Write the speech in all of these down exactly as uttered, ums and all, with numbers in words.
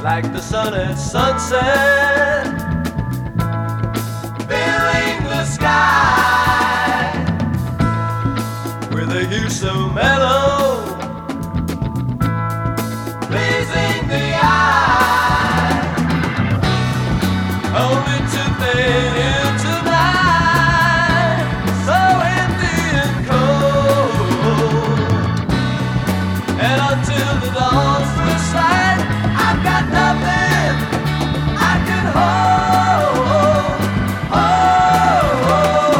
like the sun at sunset, filling the sky with a hue so mellow, pleasing the eye, only to fade into night, so empty and cold. And until the dawn's first light, I've got nothing I can hold. Oh,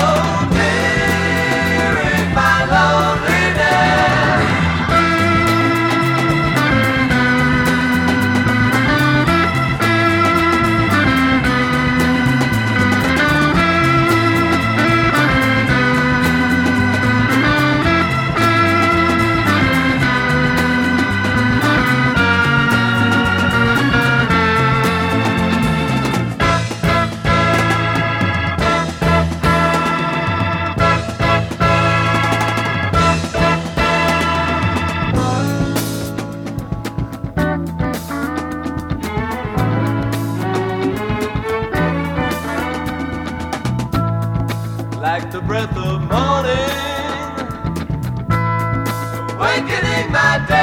fearing my loneliness. Like the breath of morning, awakening my day.